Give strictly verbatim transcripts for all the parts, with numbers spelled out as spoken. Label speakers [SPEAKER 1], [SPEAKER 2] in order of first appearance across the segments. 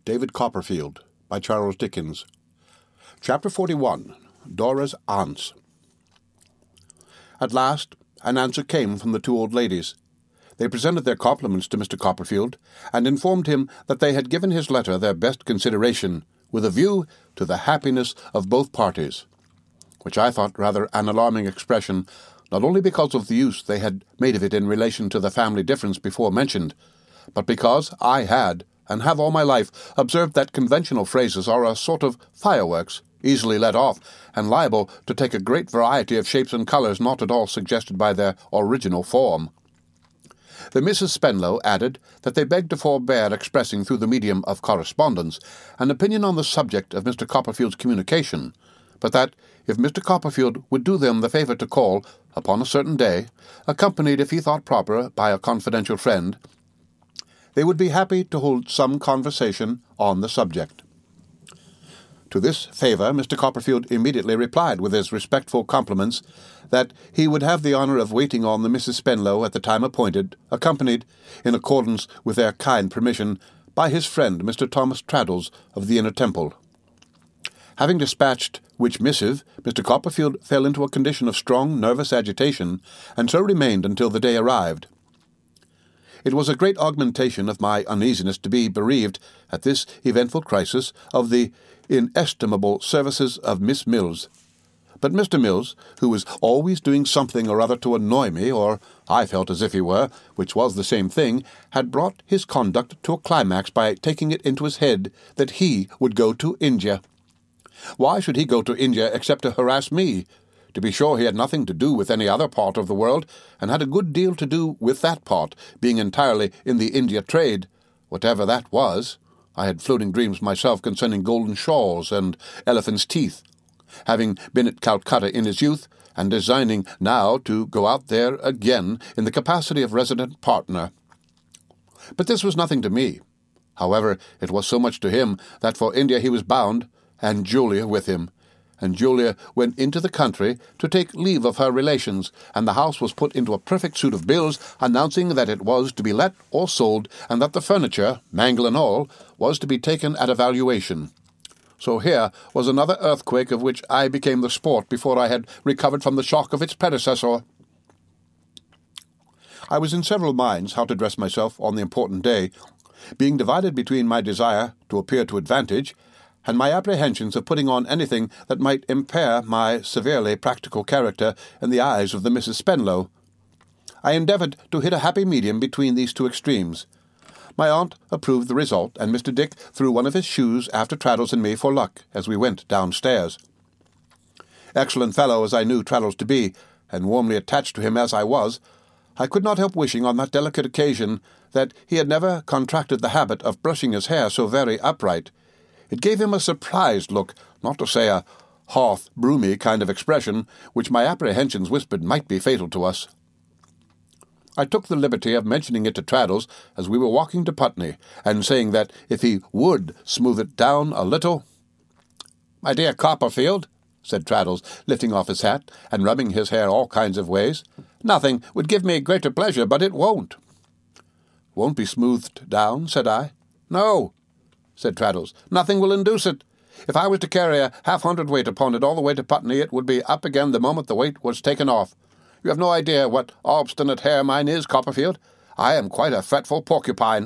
[SPEAKER 1] David Copperfield, by Charles Dickens. Chapter forty-one. Dora's Aunts. At last, an answer came from the two old ladies. They presented their compliments to Mister Copperfield, and informed him that they had given his letter their best consideration, with a view to the happiness of both parties, which I thought rather an alarming expression, not only because of the use they had made of it in relation to the family difference before mentioned, but because I had, and have all my life, observed that conventional phrases are a sort of fireworks, easily let off, and liable to take a great variety of shapes and colours not at all suggested by their original form. The Misses Spenlow added that they begged to forbear expressing through the medium of correspondence an opinion on the subject of Mister Copperfield's communication, but that, if Mister Copperfield would do them the favour to call, upon a certain day, accompanied, if he thought proper, by a confidential friend, they would be happy to hold some conversation on the subject. To this favour Mister Copperfield immediately replied with his respectful compliments that he would have the honour of waiting on the Misses Spenlow at the time appointed, accompanied, in accordance with their kind permission, by his friend Mister Thomas Traddles of the Inner Temple. Having dispatched which missive, Mister Copperfield fell into a condition of strong nervous agitation, and so remained until the day arrived. It was a great augmentation of my uneasiness to be bereaved, at this eventful crisis, of the inestimable services of Miss Mills. But Mister Mills, who was always doing something or other to annoy me, or I felt as if he were, which was the same thing, had brought his conduct to a climax by taking it into his head that he would go to India. Why should he go to India except to harass me? To be sure, he had nothing to do with any other part of the world, and had a good deal to do with that part, being entirely in the India trade, whatever that was. I had floating dreams myself concerning golden shawls and elephants' teeth, having been at Calcutta in his youth, and designing now to go out there again in the capacity of resident partner. But this was nothing to me. However, it was so much to him that for India he was bound, and Julia with him. And Julia went into the country to take leave of her relations, and the house was put into a perfect suit of bills, announcing that it was to be let or sold, and that the furniture, mangle and all, was to be taken at a valuation. So here was another earthquake of which I became the sport before I had recovered from the shock of its predecessor. I was in several minds how to dress myself on the important day, being divided between my desire to appear to advantage and my apprehensions of putting on anything that might impair my severely practical character in the eyes of the Misses Spenlow. I endeavoured to hit a happy medium between these two extremes. My aunt approved the result, and Mister Dick threw one of his shoes after Traddles and me for luck as we went downstairs. Excellent fellow as I knew Traddles to be, and warmly attached to him as I was, I could not help wishing on that delicate occasion that he had never contracted the habit of brushing his hair so very upright. It gave him a surprised look, not to say a hearth broomy kind of expression, which my apprehensions whispered might be fatal to us. I took the liberty of mentioning it to Traddles as we were walking to Putney, and saying that if he would smooth it down a little— "My dear Copperfield," said Traddles, lifting off his hat and rubbing his hair all kinds of ways, "nothing would give me greater pleasure, but it won't." "Won't be smoothed down?" said I. "No," said Traddles. "Nothing will induce it. If I was to carry a half-hundredweight upon it all the way to Putney, it would be up again the moment the weight was taken off. You have no idea what obstinate hair mine is, Copperfield. I am quite a fretful porcupine."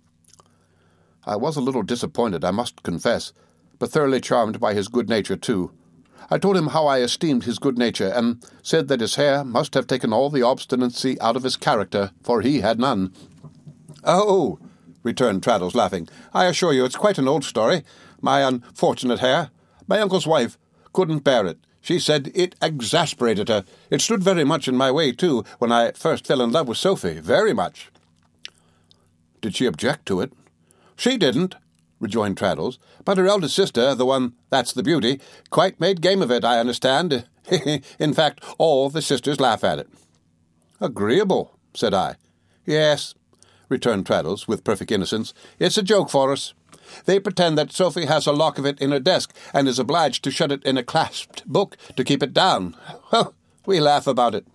[SPEAKER 1] I was a little disappointed, I must confess, but thoroughly charmed by his good nature, too. I told him how I esteemed his good nature, and said that his hair must have taken all the obstinacy out of his character, for he had none. "Oh," returned Traddles, laughing, "I assure you it's quite an old story. My unfortunate hair. My uncle's wife couldn't bear it. She said it exasperated her. It stood very much in my way, too, when I first fell in love with Sophie, very much." "Did she object to it?" "She didn't," rejoined Traddles, "but her eldest sister, the one that's the beauty, quite made game of it, I understand. In fact, all the sisters laugh at it." "Agreeable," said I. "Yes," returned Traddles, with perfect innocence. "It's a joke for us. They pretend that Sophie has a lock of it in her desk, and is obliged to shut it in a clasped book to keep it down. Well, we laugh about it."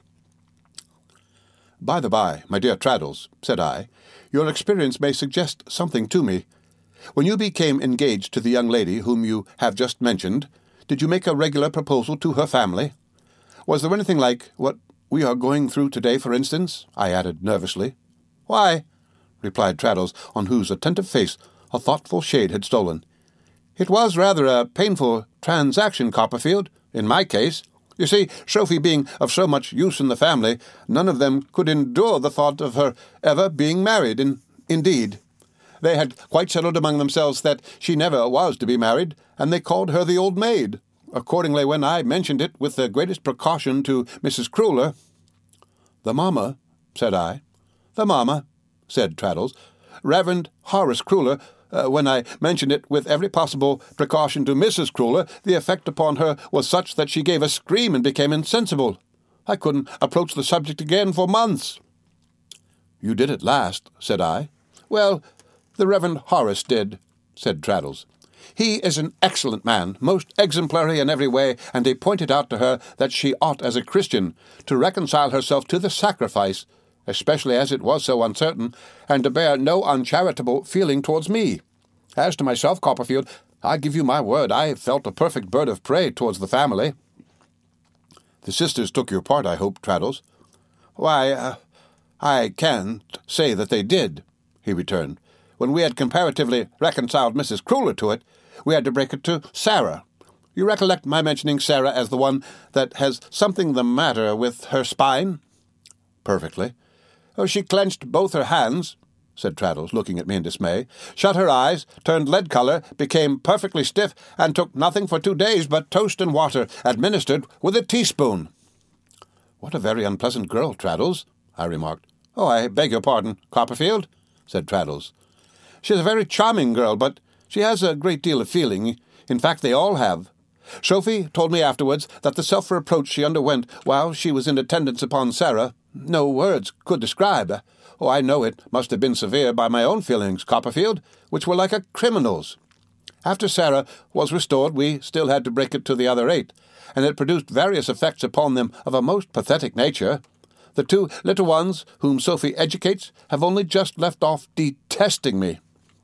[SPEAKER 1] "By the by, my dear Traddles," said I, "your experience may suggest something to me. when you became engaged to the young lady whom you have just mentioned, did you make a regular proposal to her family? Was there anything like what we are going through today, for instance?" I added nervously. "Why," replied Traddles, on whose attentive face a thoughtful shade had stolen, "it was rather a painful transaction, Copperfield, in my case. You see, Sophie being of so much use in the family, none of them could endure the thought of her ever being married, in, indeed. They had quite settled among themselves that she never was to be married, and they called her the old maid. Accordingly, when I mentioned it with the greatest precaution to Missus Crewler—" "The mamma," said I. "The mamma," said Traddles. "Reverend Horace Crewler, uh, when I mentioned it with every possible precaution to Missus Crewler, the effect upon her was such that she gave a scream and became insensible. I couldn't approach the subject again for months." "You did at last," said I. "Well, the Reverend Horace did," said Traddles. "He is an excellent man, most exemplary in every way, and he pointed out to her that she ought, as a Christian, to reconcile herself to the sacrifice, especially as it was so uncertain, and to bear no uncharitable feeling towards me. As to myself, Copperfield, I give you my word, I felt a perfect bird of prey towards the family." "The sisters took your part, I hope, Traddles?" "Why, uh, I can't say that they did," he returned. "When we had comparatively reconciled Missus Crewler to it, we had to break it to Sarah. You recollect my mentioning Sarah as the one that has something the matter with her spine?" "Perfectly." "Oh, she clenched both her hands," said Traddles, looking at me in dismay, "shut her eyes, turned lead-colour, became perfectly stiff, and took nothing for two days but toast and water, administered with a teaspoon." "What a very unpleasant girl, Traddles," I remarked. "Oh, I beg your pardon, Copperfield," said Traddles. "She's a very charming girl, but she has a great deal of feeling. In fact, they all have. Sophie told me afterwards that the self-reproach she underwent while she was in attendance upon Sarah, no words could describe. Oh, I know it must have been severe by my own feelings, Copperfield, which were like a criminal's. After Sarah was restored, we still had to break it to the other eight, and it produced various effects upon them of a most pathetic nature. The two little ones whom Sophie educates have only just left off detesting me."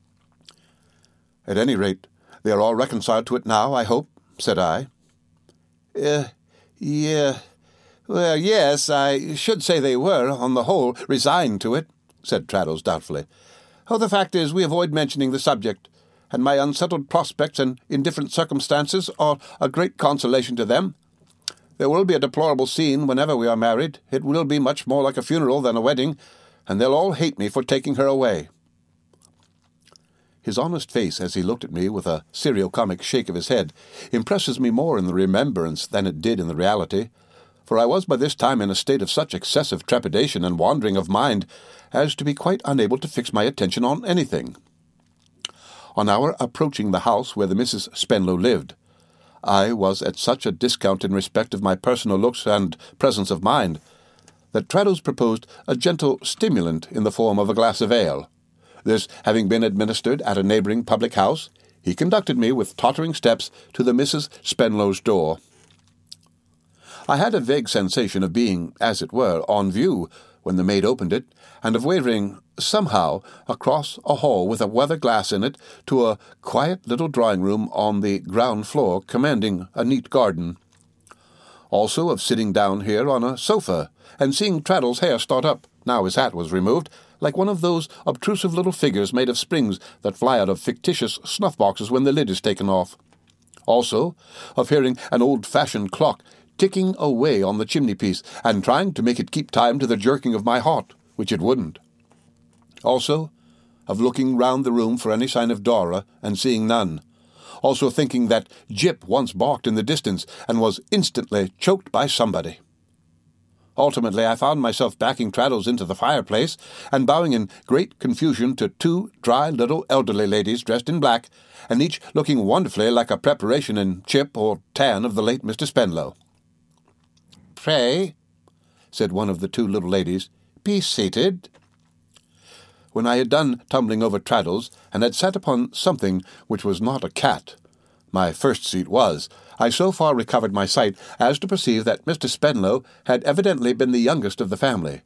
[SPEAKER 1] "At any rate, they are all reconciled to it now, I hope," said I. Uh, yeah, well, yes, I should say they were, on the whole, resigned to it," said Traddles doubtfully. "Oh, the fact is, we avoid mentioning the subject, and my unsettled prospects and indifferent circumstances are a great consolation to them. There will be a deplorable scene whenever we are married. It will be much more like a funeral than a wedding, and they'll all hate me for taking her away." His honest face, as he looked at me with a serio-comic shake of his head, impresses me more in the remembrance than it did in the reality, for I was by this time in a state of such excessive trepidation and wandering of mind as to be quite unable to fix my attention on anything. On our approaching the house where the Misses Spenlow lived, I was at such a discount in respect of my personal looks and presence of mind that Traddles proposed a gentle stimulant in the form of a glass of ale. This having been administered at a neighbouring public house, he conducted me with tottering steps to the Misses Spenlow's door. I had a vague sensation of being, as it were, on view when the maid opened it, and of wavering, somehow, across a hall with a weather glass in it to a quiet little drawing-room on the ground floor commanding a neat garden. Also of sitting down here on a sofa, and seeing Traddles' hair start up, now his hat was removed, like one of those obtrusive little figures made of springs that fly out of fictitious snuff-boxes when the lid is taken off. Also of hearing an old-fashioned clock ticking away on the chimney-piece, and trying to make it keep time to the jerking of my heart, which it wouldn't. Also of looking round the room for any sign of Dora, and seeing none. Also thinking that Jip once barked in the distance, and was instantly choked by somebody. Ultimately, I found myself backing Traddles into the fireplace, and bowing in great confusion to two dry little elderly ladies dressed in black, and each looking wonderfully like a preparation in chip or tan of the late Mister Spenlow. "Pray," said one of the two little ladies, "be seated." When I had done tumbling over Traddles, and had sat upon something which was not a cat, my first seat was, I so far recovered my sight as to perceive that Mister Spenlow had evidently been the youngest of the family,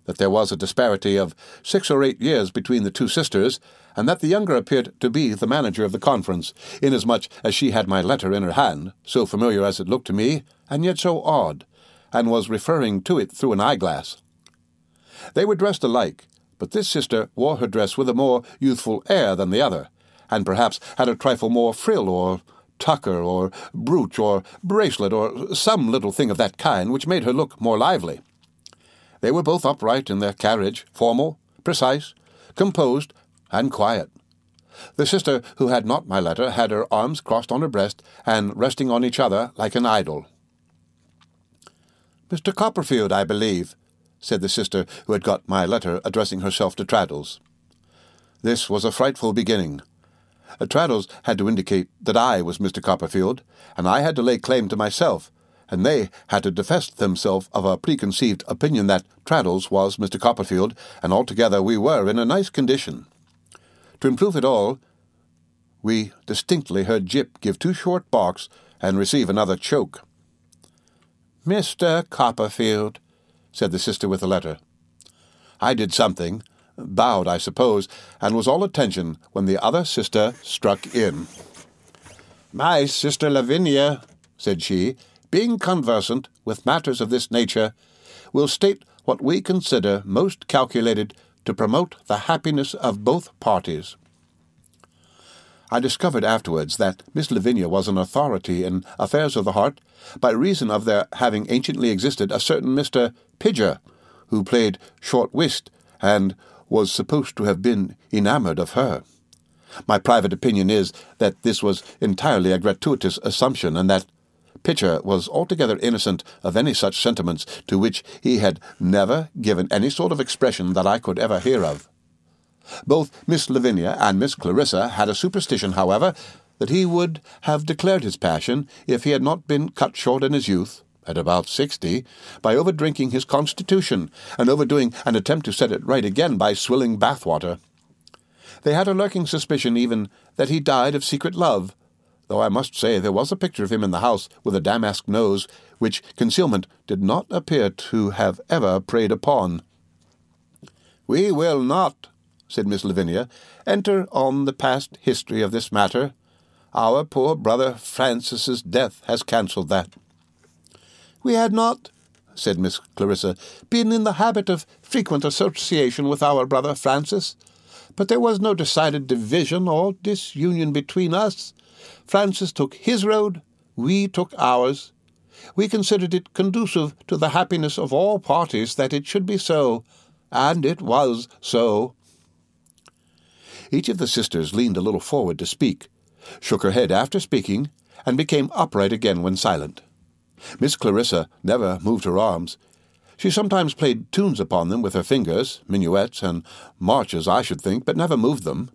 [SPEAKER 1] that there was a disparity of six or eight years between the two sisters, and that the younger appeared to be the manager of the conference, inasmuch as she had my letter in her hand, so familiar as it looked to me, and yet so odd, and was referring to it through an eyeglass. They were dressed alike, but this sister wore her dress with a more youthful air than the other, and perhaps had a trifle more frill or tucker or brooch or bracelet or some little thing of that kind which made her look more lively. They were both upright in their carriage, formal, precise, composed, and quiet. The sister who had not my letter had her arms crossed on her breast and resting on each other like an idol. "Mister Copperfield, I believe," said the sister who had got my letter, addressing herself to Traddles. This was a frightful beginning. Traddles had to indicate that I was Mister Copperfield, and I had to lay claim to myself, and they had to divest themselves of a preconceived opinion that Traddles was Mister Copperfield, and altogether we were in a nice condition. To improve it all, we distinctly heard Jip give two short barks and receive another choke. "Mister Copperfield," said the sister with the letter. I did something, bowed, I suppose, and was all attention when the other sister struck in. "My sister Lavinia," said she, "being conversant with matters of this nature, will state what we consider most calculated to promote the happiness of both parties." I discovered afterwards that Miss Lavinia was an authority in affairs of the heart by reason of there having anciently existed a certain Mister Pidger, who played short whist and was supposed to have been enamoured of her. My private opinion is that this was entirely a gratuitous assumption, and that Pitcher was altogether innocent of any such sentiments, to which he had never given any sort of expression that I could ever hear of. Both Miss Lavinia and Miss Clarissa had a superstition, however, that he would have declared his passion if he had not been cut short in his youth, at about sixty, by over-drinking his constitution, and overdoing an attempt to set it right again by swilling bathwater. They had a lurking suspicion even that he died of secret love, though I must say there was a picture of him in the house with a damask nose, which concealment did not appear to have ever preyed upon. "We will not," said Miss Lavinia, "enter on the past history of this matter. Our poor brother Francis's death has cancelled that." "We had not," said Miss Clarissa, "been in the habit of frequent association with our brother Francis, but there was no decided division or disunion between us. Francis took his road, we took ours. We considered it conducive to the happiness of all parties that it should be so, and it was so." Each of the sisters leaned a little forward to speak, shook her head after speaking, and became upright again when silent. Miss Clarissa never moved her arms. She sometimes played tunes upon them with her fingers, minuets and marches, I should think, but never moved them.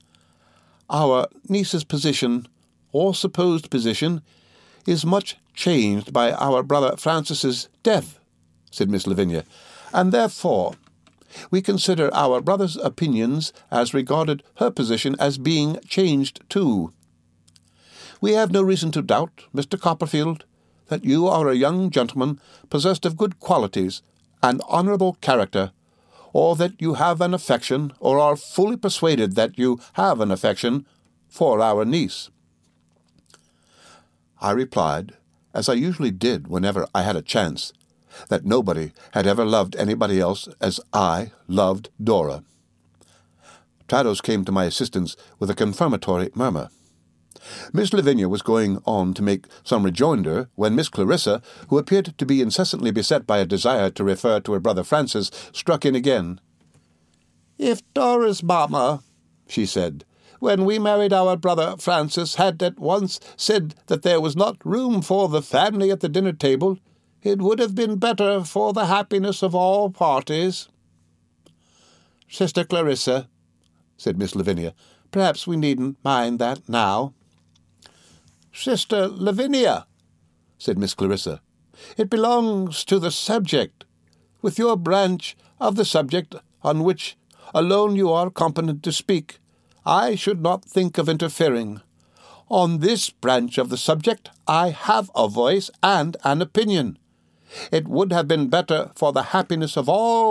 [SPEAKER 1] "Our niece's position, or supposed position, is much changed by our brother Francis's death," said Miss Lavinia, "and therefore we consider our brother's opinions as regarded her position as being changed too. We have no reason to doubt, Mister Copperfield, that you are a young gentleman possessed of good qualities and honourable character, or that you have an affection, or are fully persuaded that you have an affection, for our niece." I replied, as I usually did whenever I had a chance, that nobody had ever loved anybody else as I loved Dora. Traddles came to my assistance with a confirmatory murmur. Miss Lavinia was going on to make some rejoinder when Miss Clarissa, who appeared to be incessantly beset by a desire to refer to her brother Francis, struck in again. "If Dora's mamma," she said, "when we married our brother Francis, had at once said that there was not room for the family at the dinner-table, it would have been better for the happiness of all parties." "Sister Clarissa," said Miss Lavinia, "perhaps we needn't mind that now." "Sister Lavinia," said Miss Clarissa, "it belongs to the subject. With your branch of the subject on which alone you are competent to speak, I should not think of interfering. On this branch of the subject I have a voice and an opinion. It would have been better for the happiness of all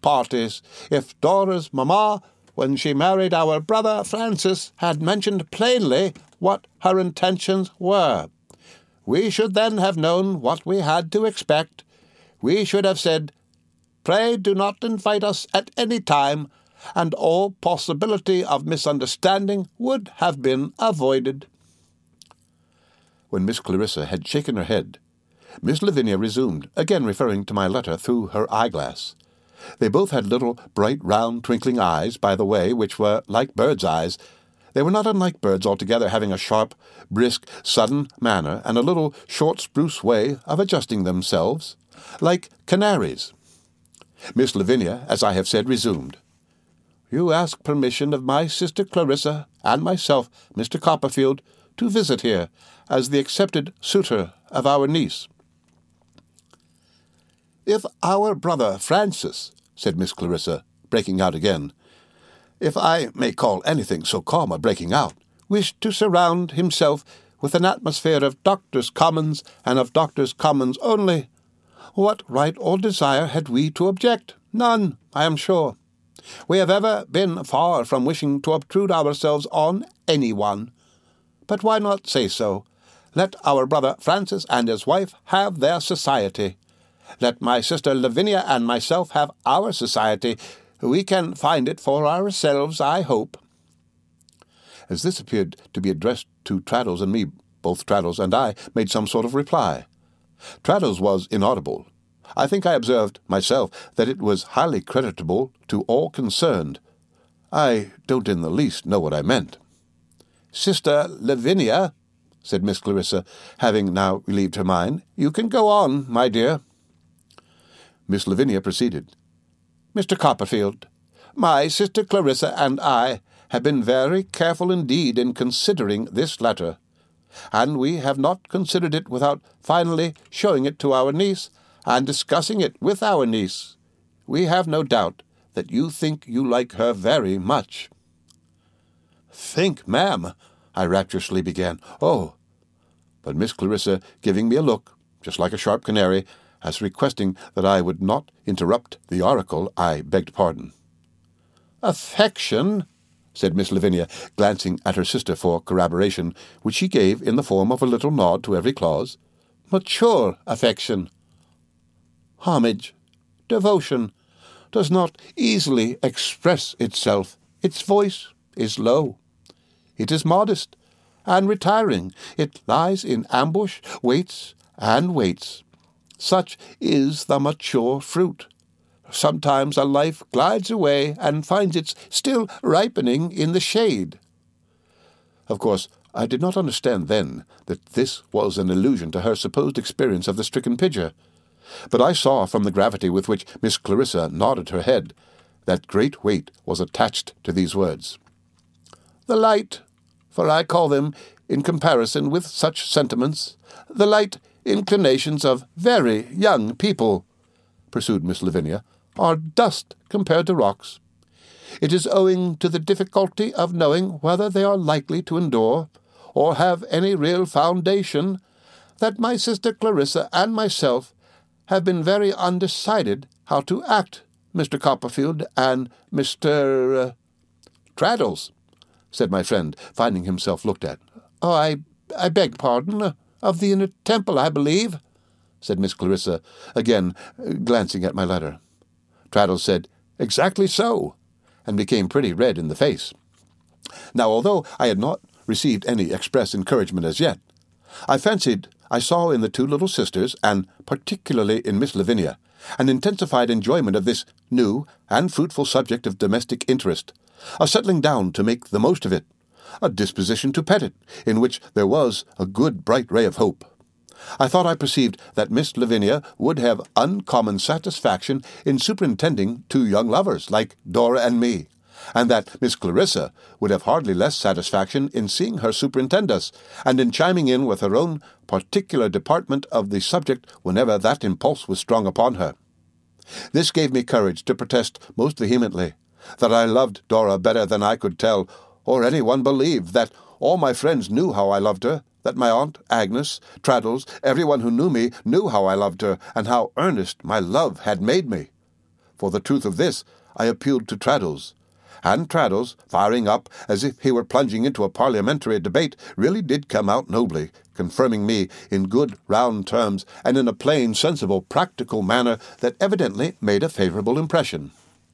[SPEAKER 1] parties if Dora's mamma, when she married our brother Francis, had mentioned plainly what her intentions were. We should then have known what we had to expect. We should have said, 'Pray do not invite us at any time,' and all possibility of misunderstanding would have been avoided." When Miss Clarissa had shaken her head, Miss Lavinia resumed, again referring to my letter through her eyeglass. They both had little, bright, round, twinkling eyes, by the way, which were like birds' eyes. They were not unlike birds altogether, having a sharp, brisk, sudden manner, and a little short spruce way of adjusting themselves, like canaries. Miss Lavinia, as I have said, resumed, "You ask permission of my sister Clarissa and myself, Mister Copperfield, to visit here, as the accepted suitor of our niece." "If our brother Francis," said Miss Clarissa, breaking out again, "if I may call anything so calm a breaking out, wished to surround himself with an atmosphere of Doctors' Commons and of Doctors' Commons only, what right or desire had we to object? None, I am sure. We have ever been far from wishing to obtrude ourselves on any one. But why not say so? Let our brother Francis and his wife have their society. Let my sister Lavinia and myself have our society. We can find it for ourselves, I hope." As this appeared to be addressed to Traddles and me, both Traddles and I made some sort of reply. Traddles was inaudible. I think I observed, myself, that it was highly creditable to all concerned. I don't in the least know what I meant. "Sister Lavinia," said Miss Clarissa, having now relieved her mind, "you can go on, my dear." Miss Lavinia proceeded. "Mister Copperfield, my sister Clarissa and I have been very careful indeed in considering this letter, and we have not considered it without finally showing it to our niece and discussing it with our niece. We have no doubt that you think you like her very much." "Think, ma'am," I rapturously began. "Oh!" But Miss Clarissa, giving me a look, just like a sharp canary, as requesting that I would not interrupt the oracle, I begged pardon. "Affection," said Miss Lavinia, glancing at her sister for corroboration, which she gave in the form of a little nod to every clause. "Mature affection, homage, devotion, does not easily express itself. Its voice is low. It is modest and retiring. It lies in ambush, waits and waits. Such is the mature fruit. Sometimes a life glides away and finds its still ripening in the shade." Of course, I did not understand then that this was an allusion to her supposed experience of the stricken pitcher, but I saw from the gravity with which Miss Clarissa nodded her head that great weight was attached to these words. "The light, for I call them, in comparison with such sentiments, the light inclinations of very young people," pursued Miss Lavinia, "are dust compared to rocks. It is owing to the difficulty of knowing whether they are likely to endure, or have any real foundation, that my sister Clarissa and myself have been very undecided how to act, Mister Copperfield and Mister Uh, Traddles," said my friend, finding himself looked at. "Oh, I, I beg pardon, of the Inner Temple, I believe," said Miss Clarissa, again glancing at my letter. Traddles said, "Exactly so," and became pretty red in the face. Now, although I had not received any express encouragement as yet, I fancied I saw in the two little sisters, and particularly in Miss Lavinia, an intensified enjoyment of this new and fruitful subject of domestic interest, a settling down to make the most of it, a disposition to pet it, in which there was a good bright ray of hope. I thought I perceived that Miss Lavinia would have uncommon satisfaction in superintending two young lovers like Dora and me, and that Miss Clarissa would have hardly less satisfaction in seeing her superintend us, and in chiming in with her own particular department of the subject whenever that impulse was strong upon her. This gave me courage to protest most vehemently that I loved Dora better than I could tell, or any one believe, that all my friends knew how I loved her, that my aunt, Agnes, Traddles, everyone who knew me, knew how I loved her, and how earnest my love had made me. For the truth of this, I appealed to Traddles, and Traddles, firing up as if he were plunging into a parliamentary debate, really did come out nobly, confirming me in good round terms and in a plain, sensible, practical manner that evidently made a favourable impression.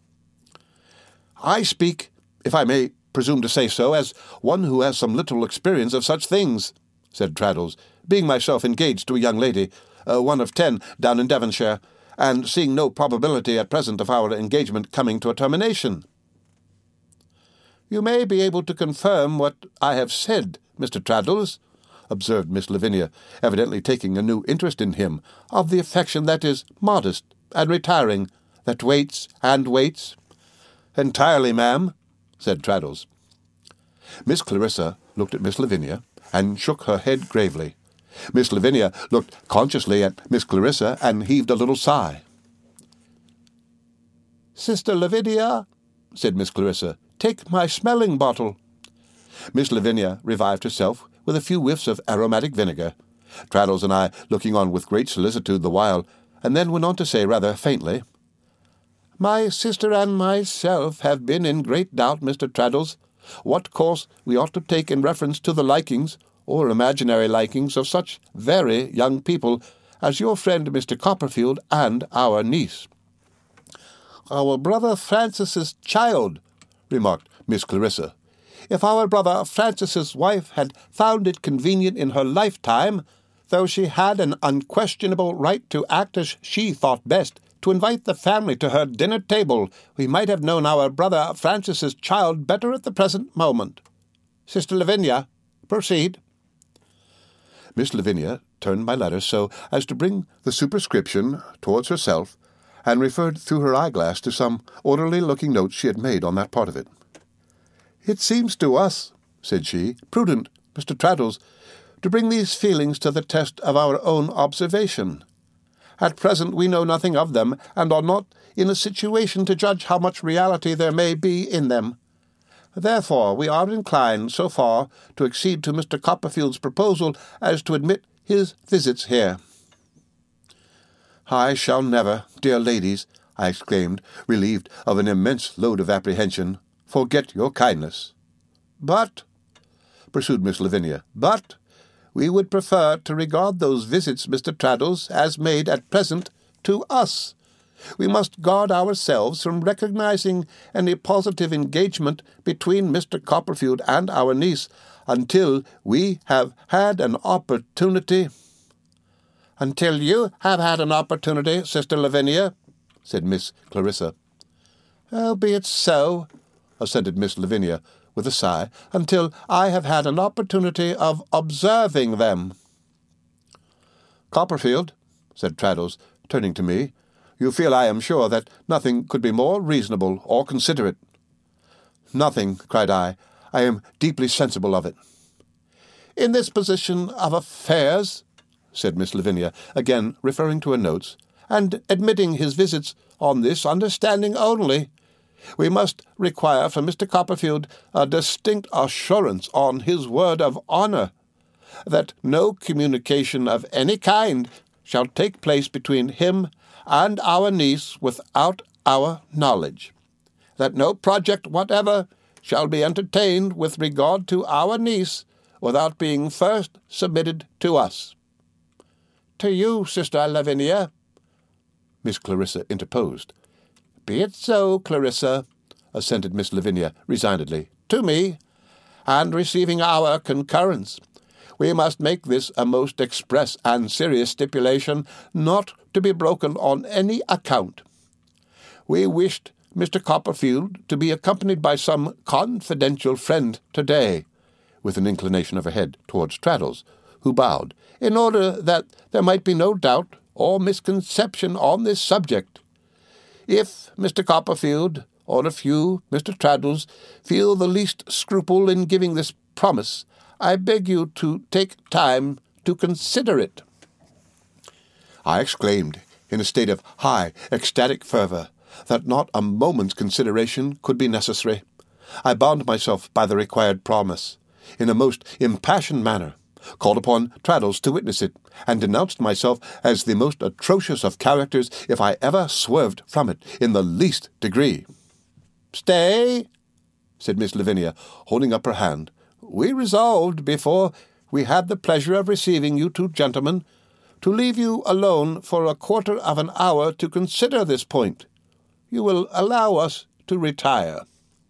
[SPEAKER 1] I speak, if I may presume to say so, as one who has some little experience of such things, said Traddles, being myself engaged to a young lady, uh, one of ten, down in Devonshire, and seeing no probability at present of our engagement coming to a termination. You may be able to confirm what I have said, Mister Traddles, observed Miss Lavinia, evidently taking a new interest in him, of the affection that is modest and retiring, that waits and waits. Entirely, ma'am, said Traddles. Miss Clarissa looked at Miss Lavinia and shook her head gravely. Miss Lavinia looked consciously at Miss Clarissa and heaved a little sigh. Sister Lavinia, said Miss Clarissa, take my smelling bottle. Miss Lavinia revived herself with a few whiffs of aromatic vinegar, Traddles and I looking on with great solicitude the while, and then went on to say rather faintly, My sister and myself have been in great doubt, Mister Traddles, what course we ought to take in reference to the likings, or imaginary likings, of such very young people as your friend Mister Copperfield and our niece. Our brother Francis's child, remarked Miss Clarissa. If our brother Francis's wife had found it convenient in her lifetime, though she had an unquestionable right to act as she thought best, to invite the family to her dinner-table, we might have known our brother Francis's child better at the present moment. Sister Lavinia, proceed. Miss Lavinia turned my letter so as to bring the superscription towards herself, and referred through her eyeglass to some orderly-looking notes she had made on that part of it. It seems to us, said she, prudent, Mister Traddles, to bring these feelings to the test of our own observation. At present we know nothing of them, and are not in a situation to judge how much reality there may be in them. Therefore we are inclined so far to accede to Mister Copperfield's proposal as to admit his visits here. I shall never, dear ladies, I exclaimed, relieved of an immense load of apprehension, forget your kindness. But, pursued Miss Lavinia, but we would prefer to regard those visits, Mister Traddles, as made at present to us. We must guard ourselves from recognizing any positive engagement between Mister Copperfield and our niece until we have had an opportunity— Until you have had an opportunity, Sister Lavinia, said Miss Clarissa. Oh, be it so, assented Miss Lavinia, with a sigh, until I have had an opportunity of observing them. Copperfield, said Traddles, turning to me, you feel, I am sure, that nothing could be more reasonable or considerate. Nothing, cried I. I am deeply sensible of it. In this position of affairs, said Miss Lavinia, again referring to her notes, and admitting his visits on this understanding only, we must require from Mister Copperfield a distinct assurance on his word of honour that no communication of any kind shall take place between him and our niece without our knowledge, that no project whatever shall be entertained with regard to our niece without being first submitted to us. To you, Sister Lavinia, Miss Clarissa interposed. Be it so, Clarissa, assented Miss Lavinia resignedly. To me, and receiving our concurrence, we must make this a most express and serious stipulation, not to be broken on any account. We wished Mister Copperfield to be accompanied by some confidential friend today, with an inclination of her head towards Traddles, who bowed, in order that there might be no doubt or misconception on this subject. If Mister Copperfield, or if you, Mister Traddles, feel the least scruple in giving this promise, I beg you to take time to consider it. I exclaimed, in a state of high, ecstatic fervour, that not a moment's consideration could be necessary. I bound myself by the required promise, in a most impassioned manner, called upon Traddles to witness it, and denounced myself as the most atrocious of characters if I ever swerved from it in the least degree. "Stay," said Miss Lavinia, holding up her hand. "We resolved, before we had the pleasure of receiving you two gentlemen, to leave you alone for a quarter of an hour to consider this point. You will allow us to retire."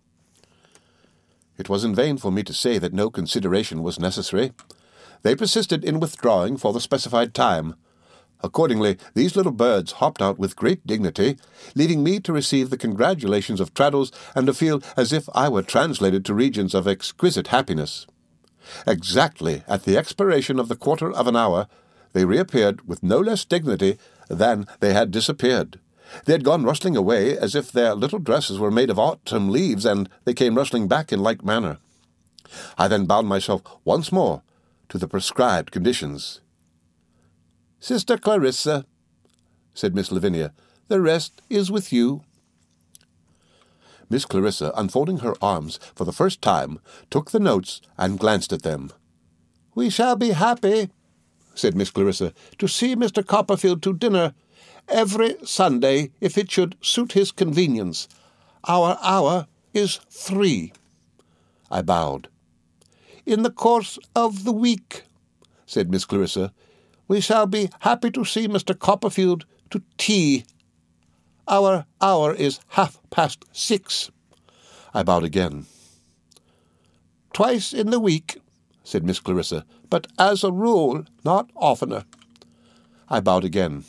[SPEAKER 1] It was in vain for me to say that no consideration was necessary. They persisted in withdrawing for the specified time. Accordingly, these little birds hopped out with great dignity, leaving me to receive the congratulations of Traddles and to feel as if I were translated to regions of exquisite happiness. Exactly at the expiration of the quarter of an hour, they reappeared with no less dignity than they had disappeared. They had gone rustling away as if their little dresses were made of autumn leaves, and they came rustling back in like manner. I then bound myself once more to the prescribed conditions. "Sister Clarissa," said Miss Lavinia, "the rest is with you." Miss Clarissa, unfolding her arms for the first time, took the notes and glanced at them. "We shall be happy," said Miss Clarissa, "to see Mister Copperfield to dinner every Sunday, if it should suit his convenience. Our hour is three." I bowed. "In the course of the week," said Miss Clarissa, "we shall be happy to see Mister Copperfield to tea. Our hour is half past six." I bowed again. "Twice in the week," said Miss Clarissa, "but as a rule, not oftener." I bowed again.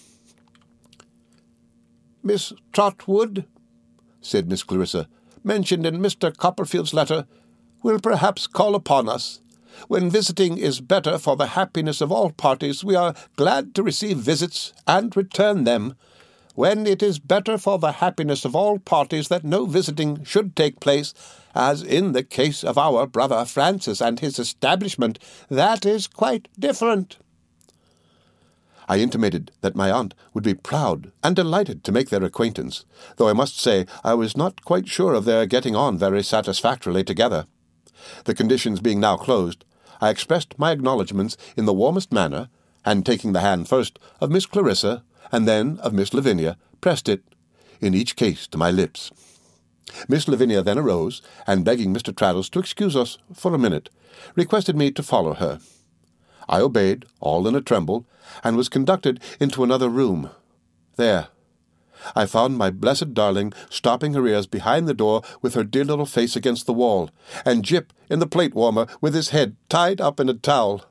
[SPEAKER 1] "Miss Trotwood," said Miss Clarissa, "mentioned in Mister Copperfield's letter, will perhaps call upon us. When visiting is better for the happiness of all parties, we are glad to receive visits and return them. When it is better for the happiness of all parties that no visiting should take place, as in the case of our brother Francis and his establishment, that is quite different." I intimated that my aunt would be proud and delighted to make their acquaintance, though I must say I was not quite sure of their getting on very satisfactorily together. The conditions being now closed, I expressed my acknowledgments in the warmest manner, and taking the hand first of Miss Clarissa and then of Miss Lavinia, pressed it, in each case, to my lips. Miss Lavinia then arose, and begging Mister Traddles to excuse us for a minute, requested me to follow her. I obeyed, all in a tremble, and was conducted into another room. There, I found my blessed darling stopping her ears behind the door with her dear little face against the wall, and Jip in the plate-warmer with his head tied up in a towel.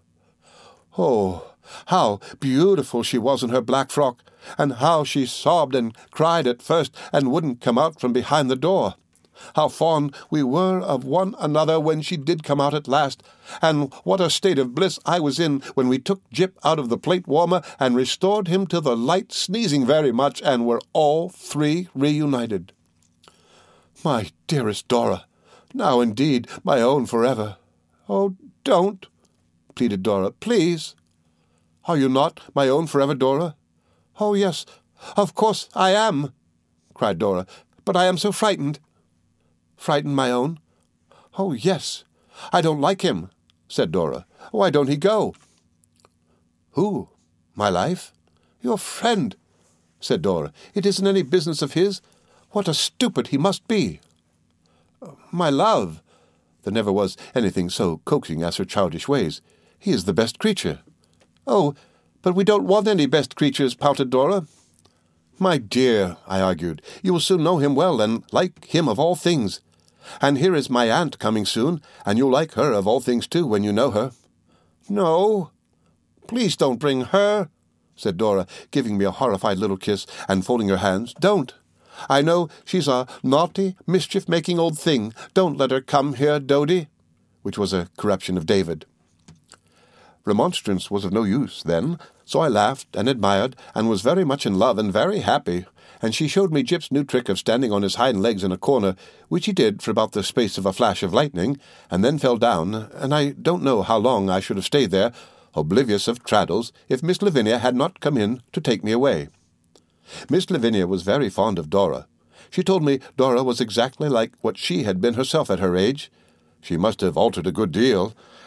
[SPEAKER 1] Oh, how beautiful she was in her black frock, and how she sobbed and cried at first and wouldn't come out from behind the door. How fond we were of one another when she did come out at last, and what a state of bliss I was in when we took Jip out of the plate-warmer and restored him to the light, sneezing very much, and were all three reunited. "My dearest Dora, now indeed my own forever." "Oh, don't," pleaded Dora, "please." "Are you not my own forever, Dora?" "Oh, yes, of course I am," cried Dora, "but I am so frightened." "Frightened, my own?" "Oh, yes. I don't like him," said Dora. "Why don't he go?" "Who? My life?" "Your friend," said Dora. "It isn't any business of his. What a stupid he must be." "My love." There never was anything so coaxing as her childish ways. "He is the best creature." "Oh, but we don't want any best creatures," pouted Dora. "My dear," I argued, "you will soon know him well and like him of all things. And here is my aunt coming soon, and you'll like her of all things too when you know her." "No, please don't bring her," said Dora, giving me a horrified little kiss and folding her hands. "Don't. I know she's a naughty, mischief-making old thing. Don't let her come here, Dodie," which was a corruption of David. Remonstrance was of no use then, so I laughed and admired and was very much in love and very happy, and she showed me Jip's new trick of standing on his hind legs in a corner, which he did for about the space of a flash of lightning, and then fell down, and I don't know how long I should have stayed there, oblivious of Traddles, if Miss Lavinia had not come in to take me away. Miss Lavinia was very fond of Dora. She told me Dora was exactly like what she had been herself at her age. She must have altered a good deal,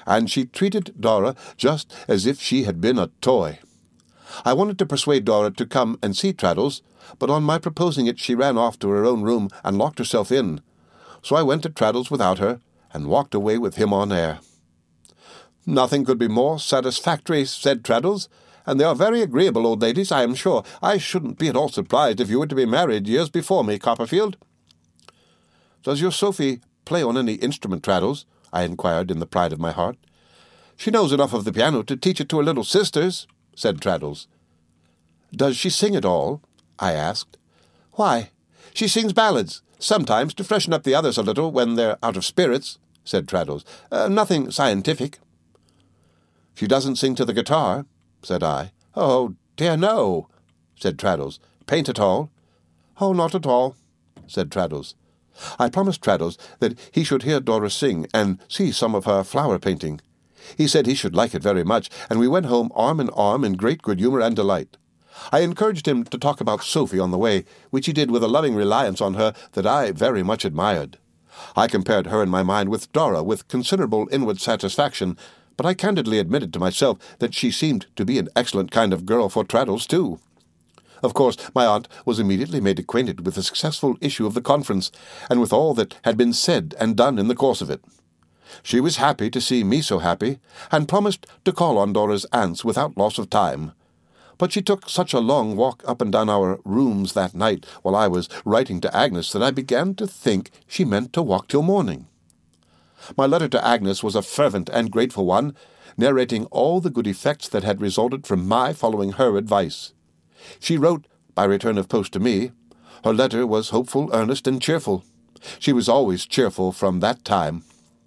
[SPEAKER 1] and she treated Dora just as if she had been a toy. I wanted to persuade Dora to come and see Traddles, but on my proposing it she ran off to her own room and locked herself in. So I went to Traddles without her, and walked away with him on air. "Nothing could be more satisfactory," said Traddles, "and they are very agreeable old ladies, I am sure. I shouldn't be at all surprised if you were to be married years before me, Copperfield." "Does your Sophie play on any instrument, Traddles?" I inquired in the pride of my heart. "She knows enough of the piano to teach it to her little sisters," said Traddles. "Does she sing at all?" I asked. "Why, she sings ballads, sometimes to freshen up the others a little when they're out of spirits," said Traddles. Uh, nothing scientific." "She doesn't sing to the guitar?" said I. "Oh, dear, no," said Traddles. "Paint at all?" "Oh, not at all," said Traddles. I promised Traddles that he should hear Dora sing and see some of her flower painting. He said he should like it very much, and we went home arm in arm in great good humour and delight. I encouraged him to talk about Sophie on the way, which he did with a loving reliance on her that I very much admired. I compared her in my mind with Dora with considerable inward satisfaction, but I candidly admitted to myself that she seemed to be an excellent kind of girl for Traddles, too. Of course, my aunt was immediately made acquainted with the successful issue of the conference, and with all that had been said and done in the course of it. She was happy to see me so happy, and promised to call on Dora's aunts without loss of time. But she took such a long walk up and down our rooms that night while I was writing to Agnes that I began to think she meant to walk till morning. My letter to Agnes was a fervent and grateful one, narrating all the good effects that had resulted from my following her advice. She wrote by return of post to me. Her letter was hopeful, earnest, and cheerful. She was always cheerful from that time.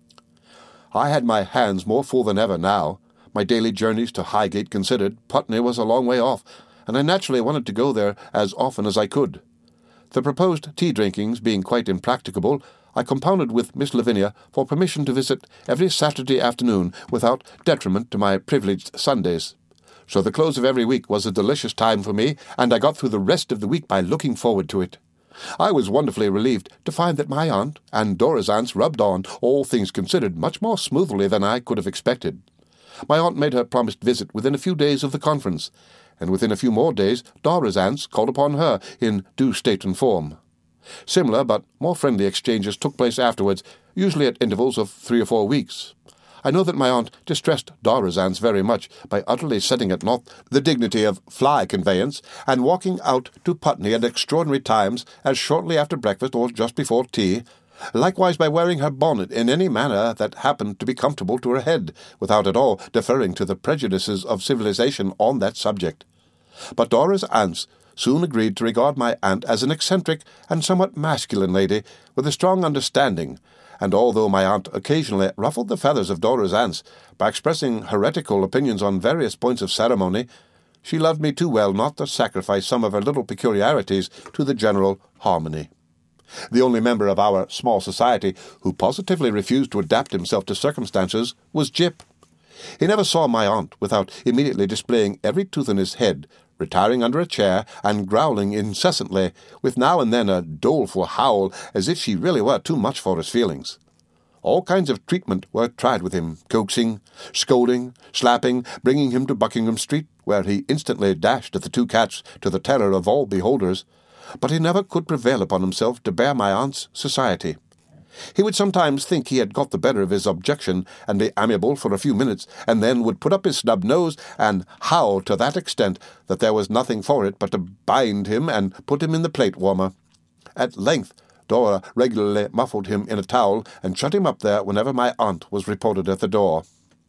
[SPEAKER 1] I had my hands more full than ever now. My daily journeys to Highgate considered, Putney was a long way off, and I naturally wanted to go there as often as I could. The proposed tea-drinkings being quite impracticable, I compounded with Miss Lavinia for permission to visit every Saturday afternoon without detriment to my privileged Sundays. So the close of every week was a delicious time for me, and I got through the rest of the week by looking forward to it. I was wonderfully relieved to find that my aunt and Dora's aunts rubbed on, all things considered, much more smoothly than I could have expected. My aunt made her promised visit within a few days of the conference, and within a few more days Dora's aunts called upon her in due state and form. Similar but more friendly exchanges took place afterwards, usually at intervals of three or four weeks. I know that my aunt distressed Dora's aunts very much by utterly setting at naught the dignity of fly conveyance, and walking out to Putney at extraordinary times, as shortly after breakfast or just before tea, likewise by wearing her bonnet in any manner that happened to be comfortable to her head, without at all deferring to the prejudices of civilization on that subject. But Dora's aunts soon agreed to regard my aunt as an eccentric and somewhat masculine lady, with a strong understanding, and although my aunt occasionally ruffled the feathers of Dora's aunts by expressing heretical opinions on various points of ceremony, she loved me too well not to sacrifice some of her little peculiarities to the general harmony. The only member of our small society who positively refused to adapt himself to circumstances was Jip. He never saw my aunt without immediately displaying every tooth in his head, retiring under a chair, and growling incessantly, with now and then a doleful howl, as if she really were too much for his feelings. All kinds of treatment were tried with him, coaxing, scolding, slapping, bringing him to Buckingham Street, where he instantly dashed at the two cats to the terror of all beholders, but he never could prevail upon himself to bear my aunt's society. He would sometimes think he had got the better of his objection, and be amiable for a few minutes, and then would put up his snub nose and howl to that extent that there was nothing for it but to bind him and put him in the plate-warmer. At length Dora regularly muffled him in a towel and shut him up there whenever my aunt was reported at the door.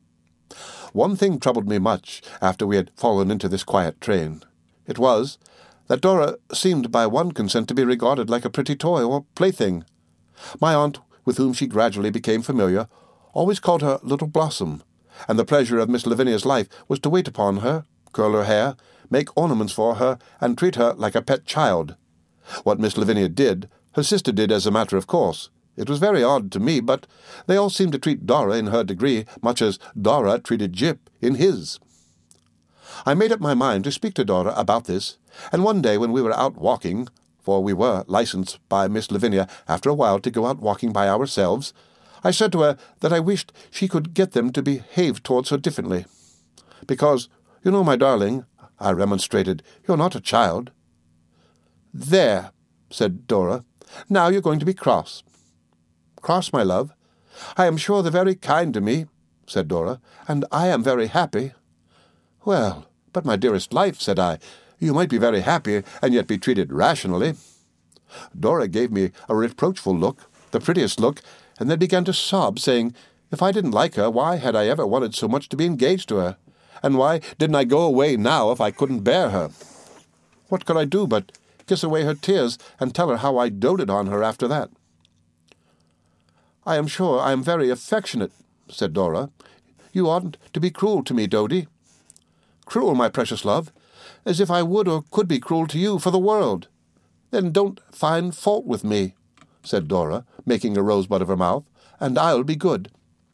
[SPEAKER 1] One thing troubled me much after we had fallen into this quiet train. It was that Dora seemed by one consent to be regarded like a pretty toy or plaything. My aunt, with whom she gradually became familiar, always called her Little Blossom, and the pleasure of Miss Lavinia's life was to wait upon her, curl her hair, make ornaments for her, and treat her like a pet child. What Miss Lavinia did, her sister did as a matter of course. It was very odd to me, but they all seemed to treat Dora in her degree much as Dora treated Jip in his. I made up my mind to speak to Dora about this, and one day when we were out walking, for we were licensed by Miss Lavinia after a while to go out walking by ourselves, I said to her that I wished she could get them to behave towards her differently. Because, you know, my darling, I remonstrated, you're not a child. There, said Dora. Now you're going to be cross. Cross, my love? I am sure they're very kind to me, said Dora, and I am very happy. Well, but my dearest life, said I, you might be very happy and yet be treated rationally. Dora gave me a reproachful look, the prettiest look, and then began to sob, saying, if I didn't like her, why had I ever wanted so much to be engaged to her? And why didn't I go away now if I couldn't bear her? What could I do but kiss away her tears and tell her how I doted on her after that? I am sure I am very affectionate, said Dora. You oughtn't to be cruel to me, Dodie. Cruel, my precious love, as if I would or could be cruel to you for the world. Then don't find fault with me, said Dora, making a rosebud of her mouth, and I'll be good.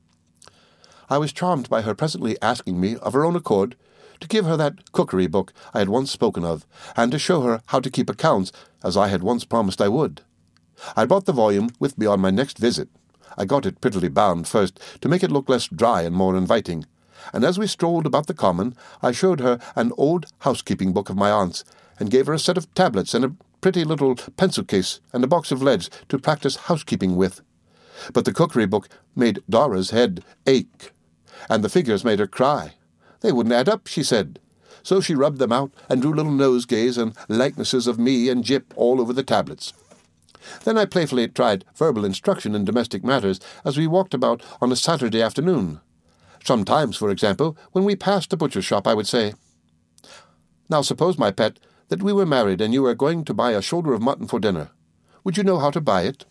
[SPEAKER 1] I was charmed by her presently asking me, of her own accord, to give her that cookery book I had once spoken of, and to show her how to keep accounts, as I had once promised I would. I brought the volume with me on my next visit. I got it prettily bound first, to make it look less dry and more inviting, and as we strolled about the common, I showed her an old housekeeping book of my aunt's, and gave her a set of tablets and a pretty little pencil case and a box of leads to practice housekeeping with. But the cookery book made Dora's head ache, and the figures made her cry. They wouldn't add up, she said. So she rubbed them out and drew little nosegays and likenesses of me and Jip all over the tablets. Then I playfully tried verbal instruction in domestic matters as we walked about on a Saturday afternoon. Sometimes, for example, when we passed a butcher's shop, I would say, Now suppose, my pet, that we were married and you were going to buy a shoulder of mutton for dinner. Would you know how to buy it?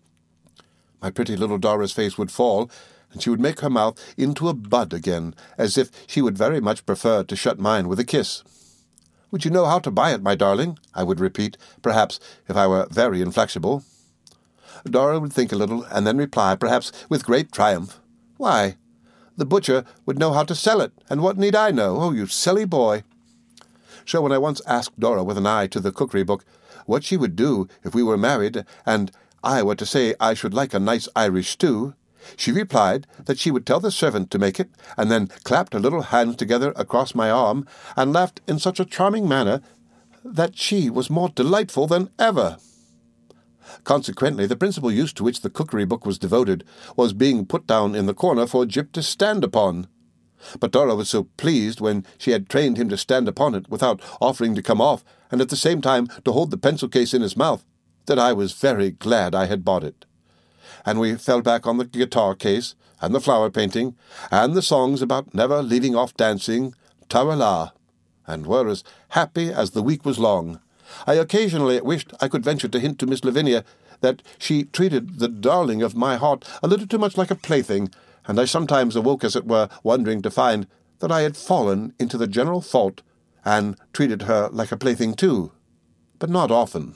[SPEAKER 1] My pretty little Dora's face would fall, and she would make her mouth into a bud again, as if she would very much prefer to shut mine with a kiss. Would you know how to buy it, my darling? I would repeat, perhaps if I were very inflexible. Dora would think a little, and then reply, perhaps with great triumph, Why, the butcher would know how to sell it, and what need I know? Oh, you silly boy! So when I once asked Dora, with an eye to the cookery book, what she would do if we were married, and I were to say I should like a nice Irish stew, she replied that she would tell the servant to make it, and then clapped her little hands together across my arm, and laughed in such a charming manner that she was more delightful than ever. Consequently, the principal use to which the cookery book was devoted was being put down in the corner for Jip to stand upon. But Dora was so pleased when she had trained him to stand upon it without offering to come off, and at the same time to hold the pencil case in his mouth, that I was very glad I had bought it. And we fell back on the guitar case, and the flower painting, and the songs about never leaving off dancing, ta-ra-la, and were as happy as the week was long. I occasionally wished I could venture to hint to Miss Lavinia that she treated the darling of my heart a little too much like a plaything, and I sometimes awoke, as it were, wondering to find that I had fallen into the general fault, and treated her like a plaything too, but not often.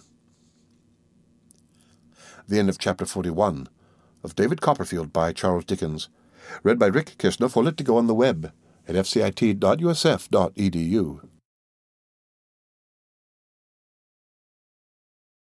[SPEAKER 1] The end of chapter forty-one of David Copperfield by Charles Dickens, read by Rick Kistner for Lit to Go on the web at f c i t dot u s f dot e d u.